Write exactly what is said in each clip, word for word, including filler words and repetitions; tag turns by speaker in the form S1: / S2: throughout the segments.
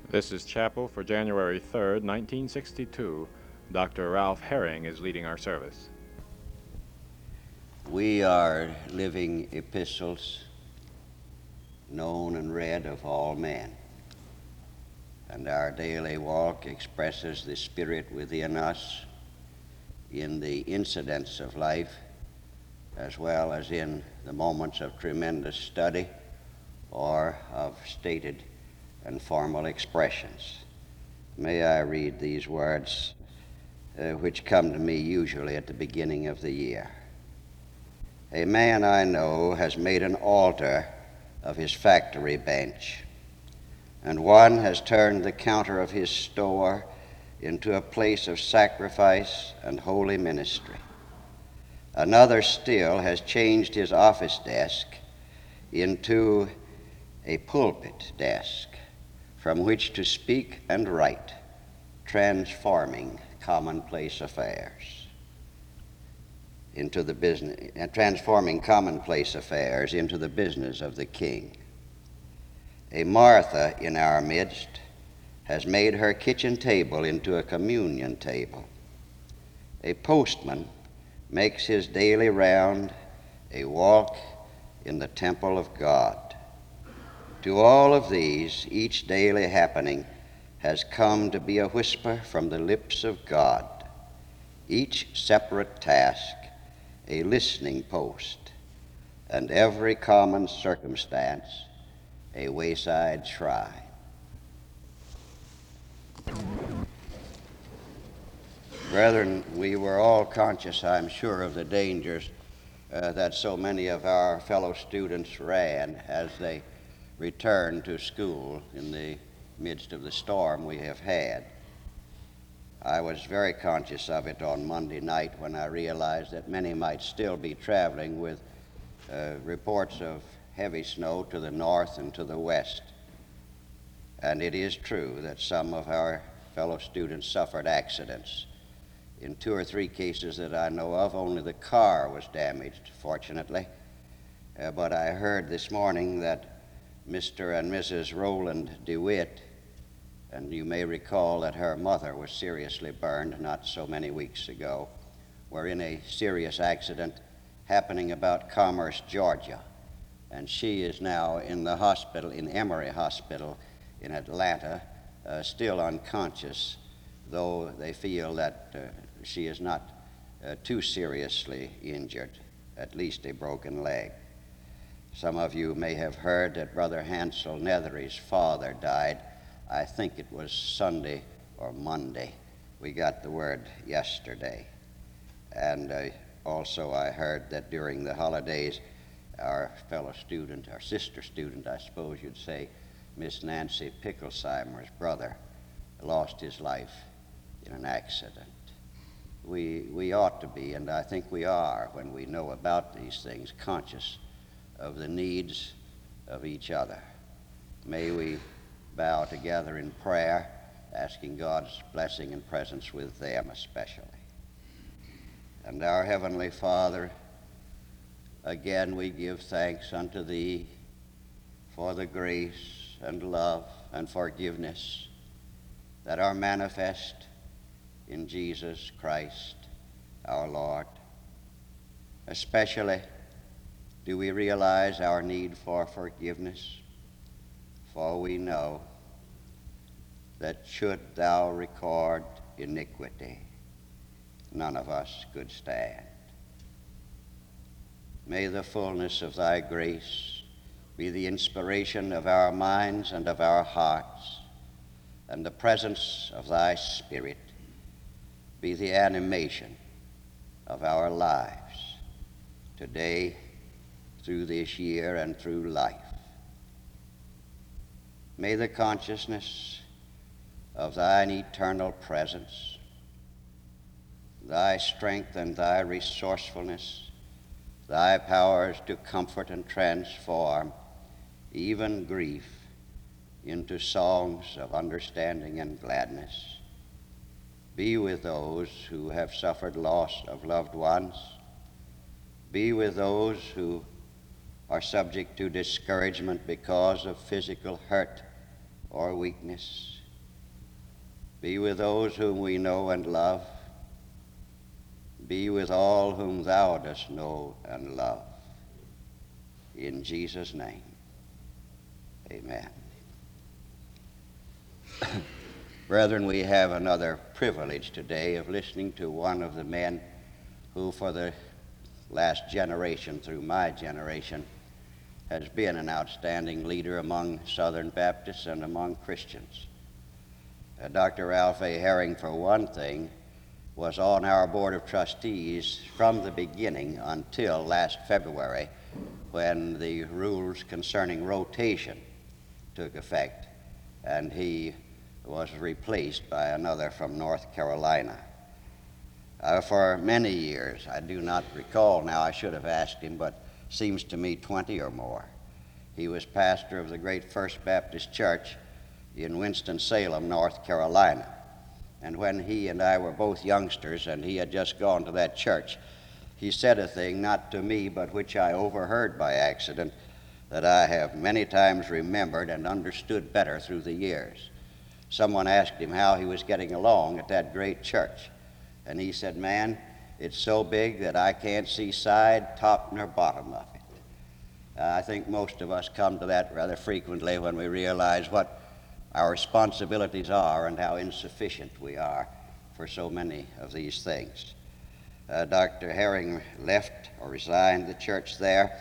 S1: This is chapel for January third, nineteen sixty-two. Doctor Ralph Herring is leading our service.
S2: We are living epistles known and read of all men, and our daily walk expresses the spirit within us in the incidents of life as well as in the moments of tremendous study or of stated and formal expressions. May I read these words uh, which come to me usually at the beginning of the year. A man I know has made an altar of his factory bench, and one has turned the counter of his store into a place of sacrifice and holy ministry. Another still has changed his office desk into a pulpit desk from which to speak and write, transforming commonplace affairs into the business, uh, transforming commonplace affairs into the business of the King. A Martha in our midst has made her kitchen table into a communion table. A postman makes his daily round a walk in the temple of God. To all of these, each daily happening has come to be a whisper from the lips of God, each separate task a listening post, and every common circumstance a wayside shrine. Brethren, we were all conscious, I'm sure, of the dangers uh, that so many of our fellow students ran as they returned to school in the midst of the storm we have had. I was very conscious of it on Monday night when I realized that many might still be traveling with uh, reports of heavy snow to the north and to the west. And it is true that some of our fellow students suffered accidents. In two or three cases that I know of, only the car was damaged, fortunately. Uh, but I heard this morning that Mister and Missus Roland DeWitt, and you may recall that her mother was seriously burned not so many weeks ago, were in a serious accident happening about Commerce, Georgia. And she is now in the hospital, in Emory Hospital in Atlanta, uh, still unconscious, though they feel that uh, she is not uh, too seriously injured, at least a broken leg. Some of you may have heard that Brother Hansel Nethery's father died. I think it was Sunday or Monday. We got the word yesterday. And uh, also I heard that during the holidays, our fellow student, our sister student, I suppose you'd say, Miss Nancy Picklesheimer's brother, lost his life in an accident. We, we ought to be, and I think we are, when we know about these things, conscious of the needs of each other. May we bow together in prayer, asking God's blessing and presence with them especially. And our Heavenly Father, again we give thanks unto Thee for the grace and love and forgiveness that are manifest in Jesus Christ our Lord. Especially do we realize our need for forgiveness, for we know that should Thou record iniquity, none of us could stand. May the fullness of Thy grace be the inspiration of our minds and of our hearts, and the presence of Thy Spirit be the animation of our lives today, through this year, and through life. May the consciousness of Thine eternal presence, Thy strength and Thy resourcefulness, Thy powers to comfort and transform even grief into songs of understanding and gladness, be with those who have suffered loss of loved ones. Be with those who are subject to discouragement because of physical hurt or weakness. Be with those whom we know and love. Be with all whom thou dost know and love. In Jesus' name, amen. Brethren, we have another privilege today of listening to one of the men who for the last generation, through my generation, has been an outstanding leader among Southern Baptists and among Christians. Uh, Doctor Ralph A. Herring, for one thing, was on our Board of Trustees from the beginning until last February, when the rules concerning rotation took effect, and he was replaced by another from North Carolina. Uh, for many years, I do not recall now, I should have asked him, but seems to me twenty or more, he was pastor of the great First Baptist Church in Winston-Salem, North Carolina. And when he and I were both youngsters and he had just gone to that church, he said a thing, not to me, but which I overheard by accident, that I have many times remembered and understood better through the years. Someone asked him how he was getting along at that great church, and he said, "Man, it's so big that I can't see side, top, nor bottom of it." Uh, I think most of us come to that rather frequently when we realize what our responsibilities are and how insufficient we are for so many of these things. Uh, Doctor Herring left or resigned the church there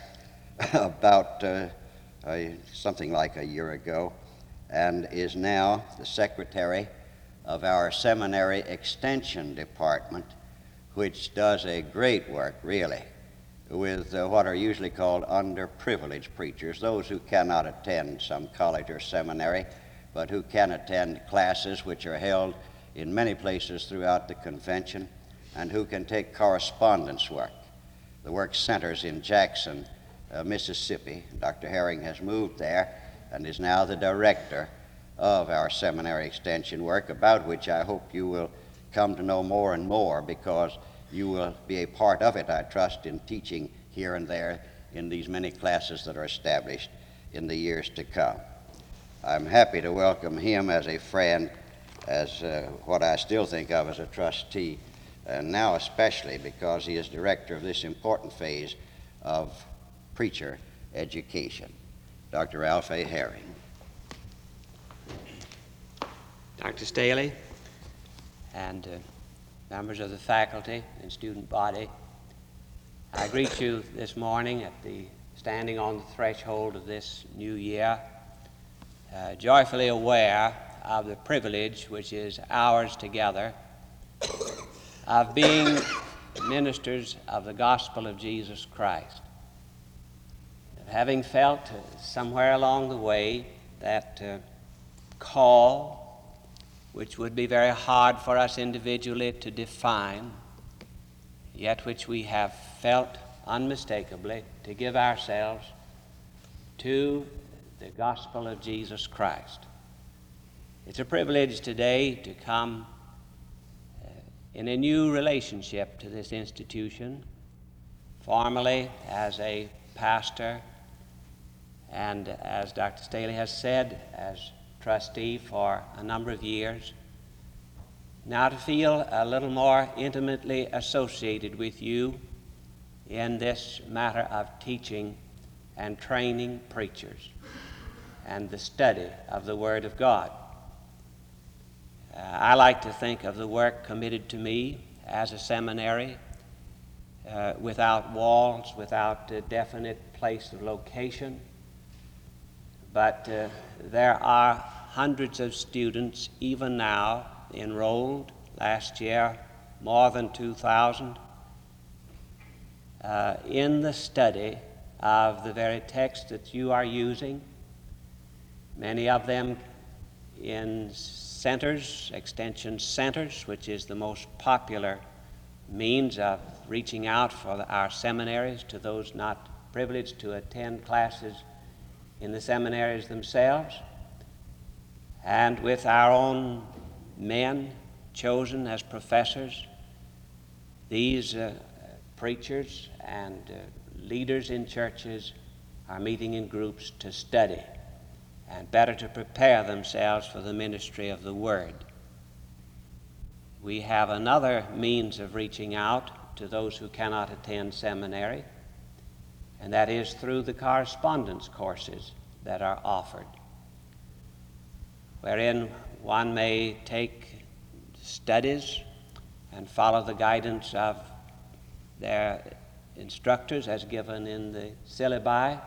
S2: about uh, a, something like a year ago, and is now the secretary of our seminary extension department, which does a great work, really, with uh, what are usually called underprivileged preachers, those who cannot attend some college or seminary, but who can attend classes which are held in many places throughout the convention, and who can take correspondence work. The work centers in Jackson, uh, Mississippi. Doctor Herring has moved there and is now the director of our seminary extension work, about which I hope you will come to know more and more, because you will be a part of it, I trust, in teaching here and there in these many classes that are established in the years to come. I'm happy to welcome him as a friend, as uh, what I still think of as a trustee, and now especially because he is director of this important phase of preacher education. Doctor Ralph A. Herring.
S3: Doctor Staley and uh, members of the faculty and student body, I greet you this morning at the standing on the threshold of this new year, uh, joyfully aware of the privilege which is ours together of being ministers of the gospel of Jesus Christ. Having felt uh, somewhere along the way that uh, call, which would be very hard for us individually to define, yet which we have felt unmistakably to give ourselves to the gospel of Jesus Christ. It's a privilege today to come uh, in a new relationship to this institution, formerly as a pastor, and as Doctor Staley has said, as trustee for a number of years. Now to feel a little more intimately associated with you in this matter of teaching and training preachers and the study of the Word of God. Uh, I like to think of the work committed to me as a seminary, uh, without walls, without a definite place of location, but uh, there are hundreds of students even now enrolled, last year more than two thousand, uh, in the study of the very text that you are using, many of them in centers, extension centers, which is the most popular means of reaching out for our seminaries to those not privileged to attend classes in the seminaries themselves, and with our own men chosen as professors. These uh, preachers and uh, leaders in churches are meeting in groups to study and better to prepare themselves for the ministry of the Word. we have another means of reaching out to those who cannot attend seminary, and that is through the correspondence courses that are offered, wherein one may take studies and follow the guidance of their instructors as given in the syllabi,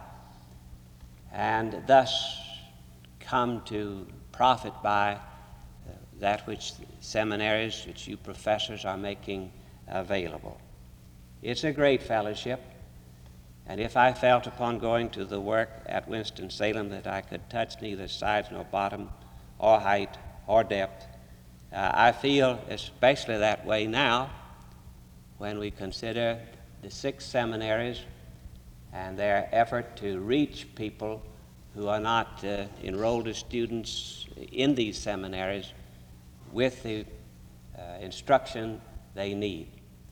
S3: and thus come to profit by that which seminaries, which you professors are making available. It's a great fellowship, and if I felt upon going to the work at Winston-Salem that I could touch neither sides nor bottom or height or depth, uh, I feel especially that way now when we consider the six seminaries and their effort to reach people who are not uh, enrolled as students in these seminaries with the uh, instruction they need.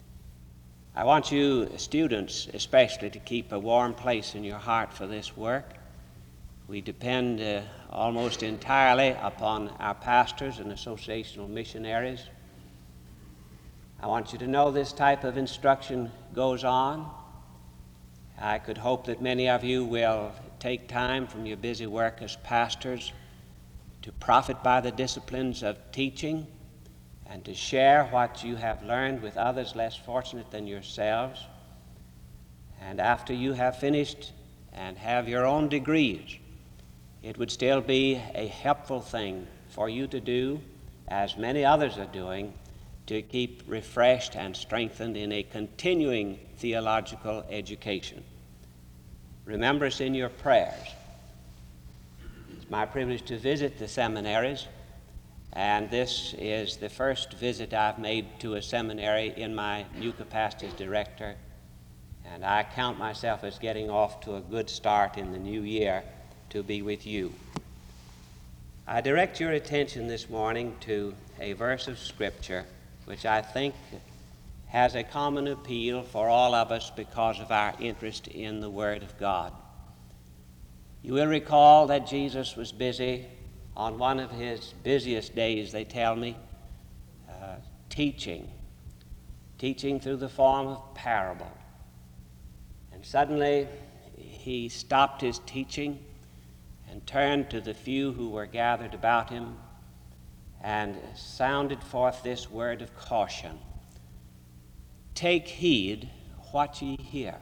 S3: I want you students especially to keep a warm place in your heart for this work. We depend uh, almost entirely upon our pastors and associational missionaries. I want you to know this type of instruction goes on. I could hope that many of you will take time from your busy work as pastors to profit by the disciplines of teaching and to share what you have learned with others less fortunate than yourselves. And after you have finished and have your own degrees, it would still be a helpful thing for you to do, as many others are doing, to keep refreshed and strengthened in a continuing theological education. Remember us in your prayers. It's my privilege to visit the seminaries, and this is the first visit I've made to a seminary in my new capacity as director, and I count myself as getting off to a good start in the new year to be with you. I direct your attention this morning to a verse of Scripture which I think has a common appeal for all of us because of our interest in the Word of God. You will recall that Jesus was busy on one of his busiest days, they tell me, uh, teaching, teaching through the form of parable. And suddenly he stopped his teaching and turned to the few who were gathered about him and sounded forth this word of caution: take heed what ye hear.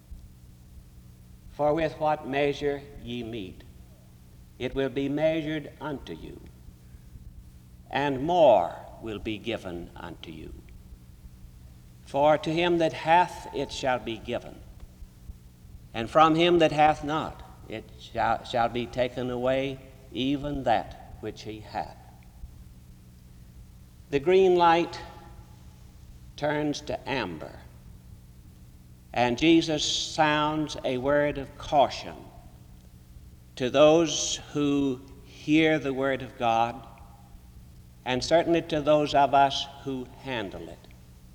S3: For with what measure ye mete, it will be measured unto you, and more will be given unto you. For to him that hath, it shall be given, and from him that hath not, it shall, shall be taken away even that which he hath. The green light turns to amber, and Jesus sounds a word of caution to those who hear the Word of God, and certainly to those of us who handle it.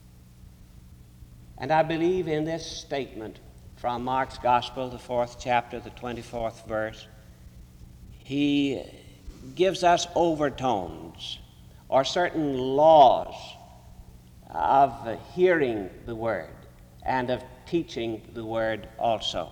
S3: And I believe in this statement from Mark's Gospel, the fourth chapter, the twenty-fourth verse, he gives us overtones or certain laws of hearing the Word and of teaching the Word also.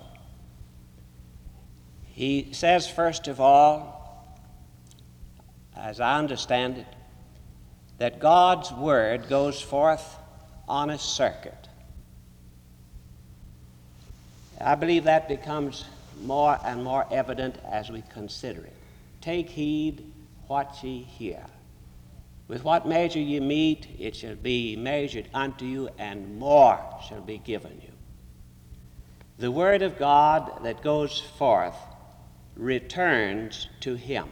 S3: He says, first of all, as I understand it, that God's Word goes forth on a circuit. I believe that becomes more and more evident as we consider it. Take heed what ye hear. With what measure ye mete, it shall be measured unto you, and more shall be given you. The Word of God that goes forth returns to him.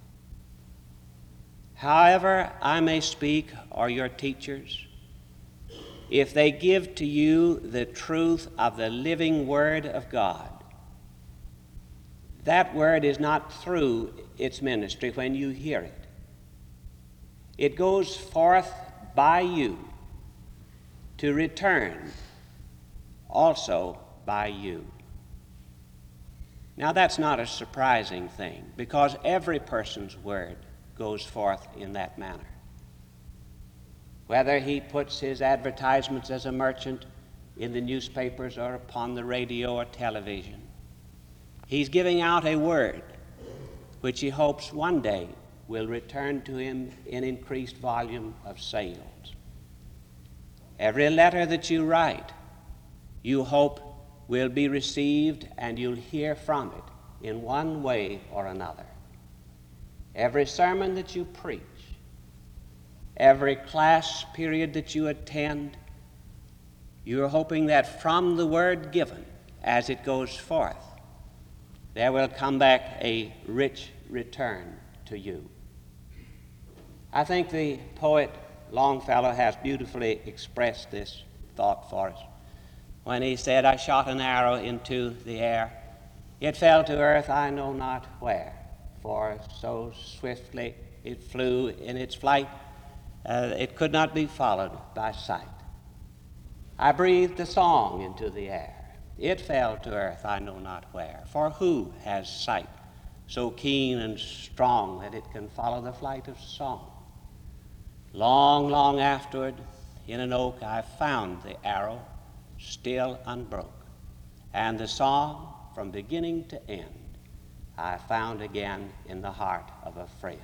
S3: However I may speak, or your teachers, if they give to you the truth of the living Word of God, that Word is not through its ministry when you hear it. It goes forth by you to return also by you. Now that's not a surprising thing, because every person's word goes forth in that manner. whether he puts his advertisements as a merchant in the newspapers or upon the radio or television. He's giving out a word which he hopes one day will return to him in increased volume of sales. Every letter that you write, you hope will be received and you'll hear from it in one way or another. Every sermon that you preach, every class period that you attend, you're hoping that from the word given, as it goes forth, there will come back a rich return to you. I think the poet Longfellow has beautifully expressed this thought for us when he said, I shot an arrow into the air. It fell to earth I know not where, for so swiftly it flew in its flight, uh, it could not be followed by sight. I breathed a song into the air. It fell to earth I know not where, for who has sight so keen and strong that it can follow the flight of song? Long, long afterward, in an oak I found the arrow still unbroke, and the song from beginning to end I found again in the heart of a friend.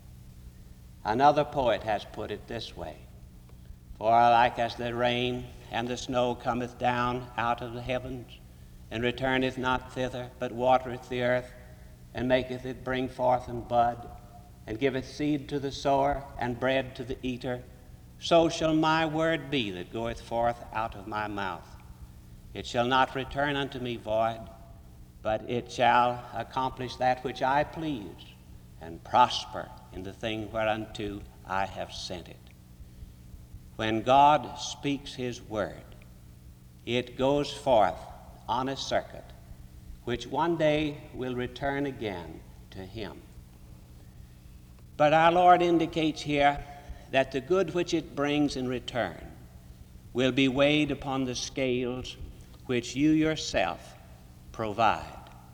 S3: Another poet has put it this way, for like as the rain and the snow cometh down out of the heavens, and returneth not thither, but watereth the earth, and maketh it bring forth and bud, and giveth seed to the sower, and bread to the eater, so shall my word be that goeth forth out of my mouth. It shall not return unto me void, but it shall accomplish that which I please, and prosper in the thing whereunto I have sent it. When God speaks his word, it goes forth on a circuit which one day will return again to him. But our Lord indicates here that the good which it brings in return will be weighed upon the scales which you yourself provide.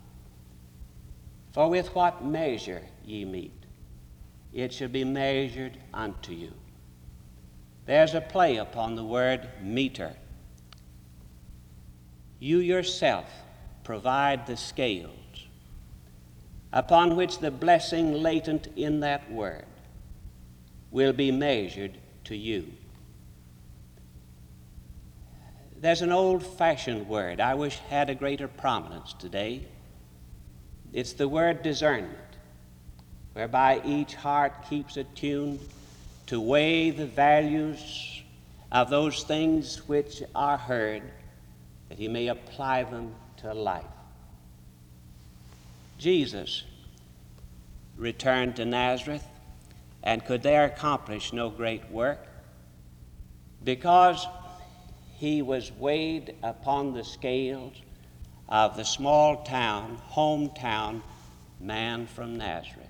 S3: For with what measure ye meet, it shall be measured unto you. There's a play upon the word meter. You yourself provide the scales upon which the blessing latent in that word will be measured to you. There's an old-fashioned word I wish had a greater prominence today. It's the word discernment, whereby each heart keeps attuned to weigh the values of those things which are heard, that he may apply them to life. Jesus returned to Nazareth and could there accomplish no great work because he was weighed upon the scales of the small town, hometown man from Nazareth.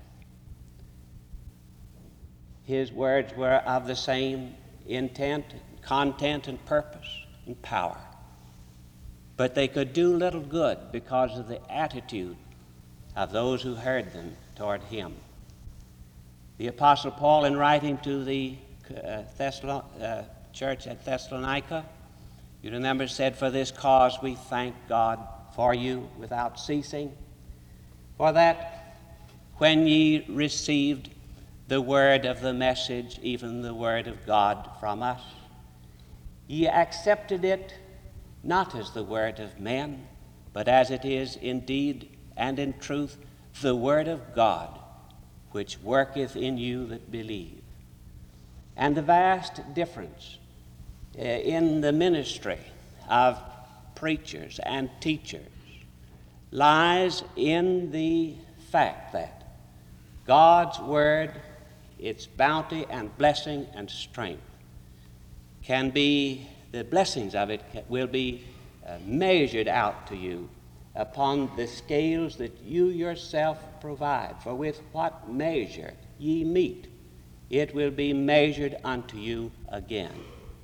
S3: His words were of the same intent, content, and purpose and power. But they could do little good because of the attitude of those who heard them toward him. The Apostle Paul, in writing to the uh, Thessalon- uh, church at Thessalonica, you remember, said, For this cause we thank God for you without ceasing, for that when ye received the word of the message, even the word of God from us, ye accepted it not as the word of men, but as it is indeed and in truth the word of God, which worketh in you that believe. And the vast difference uh, in the ministry of preachers and teachers lies in the fact that God's word, its bounty and blessing and strength, can be, the blessings of it will be uh, measured out to you upon the scales that you yourself provide. For with what measure ye meet, it will be measured unto you again.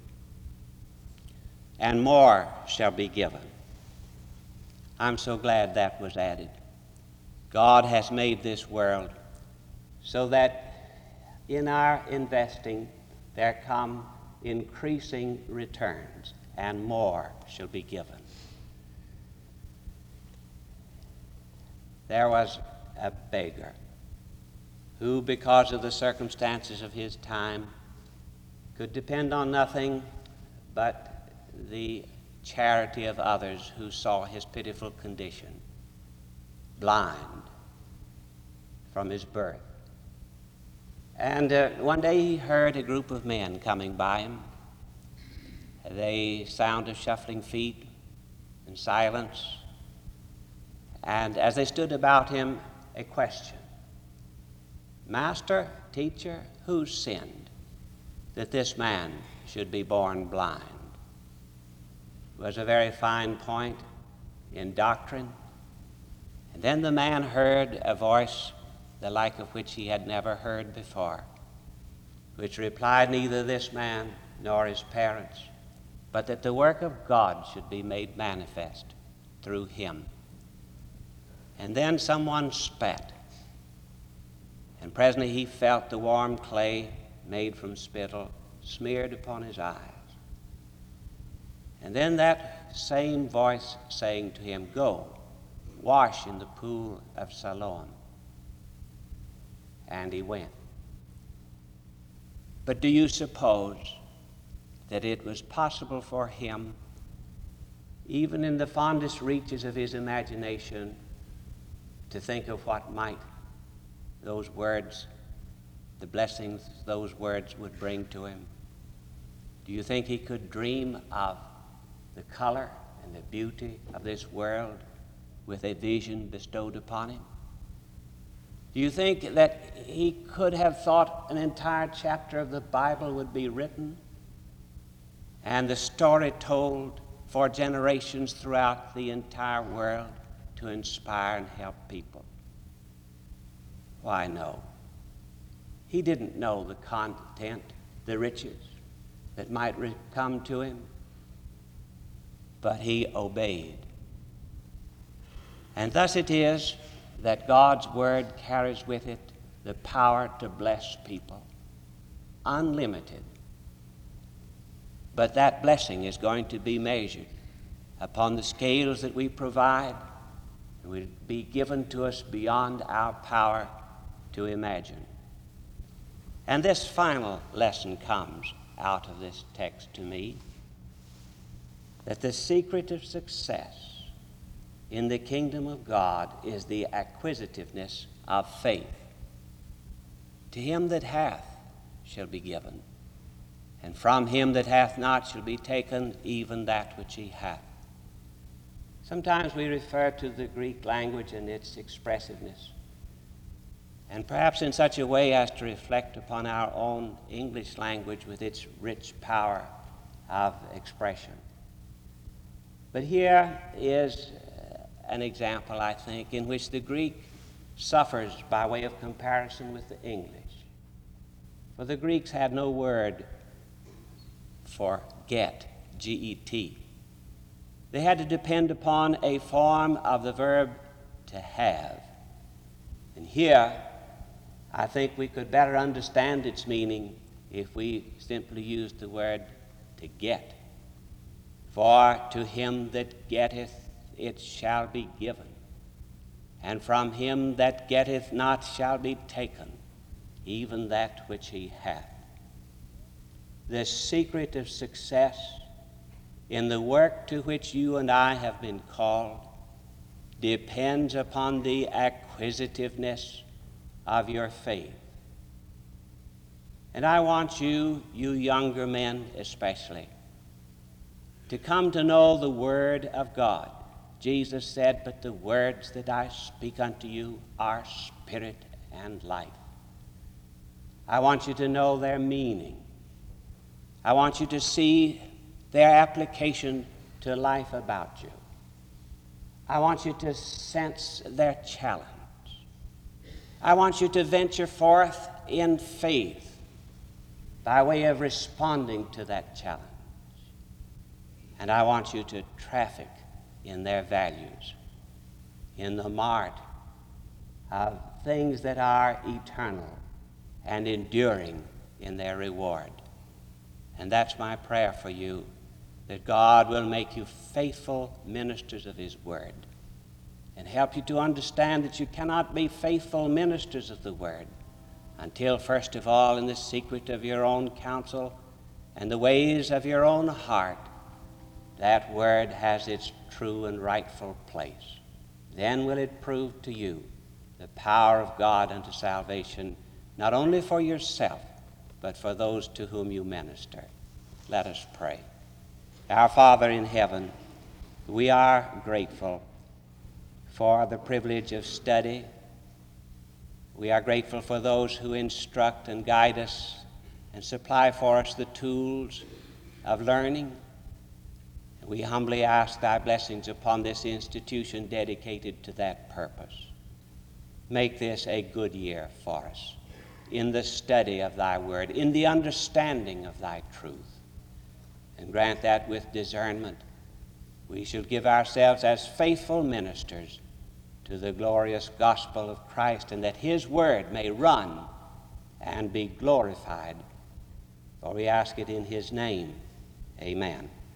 S3: And more shall be given. I'm so glad that was added. God has made this world so that in our investing there come increasing returns, and more shall be given. There was a beggar who, because of the circumstances of his time, could depend on nothing but the charity of others who saw his pitiful condition, blind from his birth. And uh, one day he heard a group of men coming by him. They sound of shuffling feet and silence. And as they stood about him, a question: Master, teacher, who sinned that this man should be born blind? It was a very fine point in doctrine. And then the man heard a voice the like of which he had never heard before, which replied, neither this man nor his parents, but that the work of God should be made manifest through him. And then someone spat, and presently he felt the warm clay made from spittle smeared upon his eyes. And then that same voice saying to him, go, wash in the pool of Siloam. And he went. But do you suppose that it was possible for him, even in the fondest reaches of his imagination, to think of what might those words, the blessings those words would bring to him? Do you think he could dream of the color and the beauty of this world with a vision bestowed upon him? Do you think that he could have thought an entire chapter of the Bible would be written and the story told for generations throughout the entire world to inspire and help people? Why, no. He didn't know the content, the riches that might re- come to him, but he obeyed. And thus it is that God's word carries with it the power to bless people, unlimited. But that blessing is going to be measured upon the scales that we provide, and will be given to us beyond our power to imagine. And this final lesson comes out of this text to me, that the secret of success in the kingdom of God is the acquisitiveness of faith. To him that hath shall be given, and from him that hath not shall be taken even that which he hath. Sometimes we refer to the Greek language and its expressiveness, and perhaps in such a way as to reflect upon our own English language with its rich power of expression. But here is an example, I think, in which the Greek suffers by way of comparison with the English. For the Greeks had no word for get, G E T. They had to depend upon a form of the verb to have. And here, I think we could better understand its meaning if we simply used the word to get. For to him that getteth, it shall be given, and from him that getteth not shall be taken even that which he hath. The secret of success in the work to which you and I have been called depends upon the acquisitiveness of your faith. And I want you, you younger men especially, to come to know the Word of God. Jesus said, but the words that I speak unto you are spirit and life. I want you to know their meaning. I want you to see their application to life about you. I want you to sense their challenge. I want you to venture forth in faith by way of responding to that challenge. And I want you to traffic in their values, in the mart of things that are eternal and enduring in their reward. And that's my prayer for you, that God will make you faithful ministers of his word and help you to understand that you cannot be faithful ministers of the word until, first of all, in the secret of your own counsel and the ways of your own heart, that word has its true and rightful place. Then will it prove to you the power of God unto salvation, not only for yourself, but for those to whom you minister. Let us pray. Our Father in heaven, we are grateful for the privilege of study. We are grateful for those who instruct and guide us and supply for us the tools of learning. We humbly ask thy blessings upon this institution dedicated to that purpose. Make this a good year for us in the study of thy word, in the understanding of thy truth. And grant that with discernment we shall give ourselves as faithful ministers to the glorious gospel of Christ, and that his word may run and be glorified. For we ask it in his name. Amen.